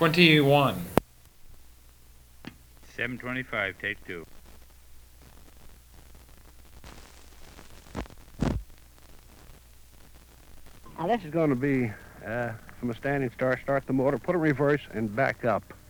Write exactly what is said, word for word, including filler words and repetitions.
twenty-one. seven twenty-five, take two. Now this is going to be uh, from a standing start. Start the motor, put it in reverse, and back up.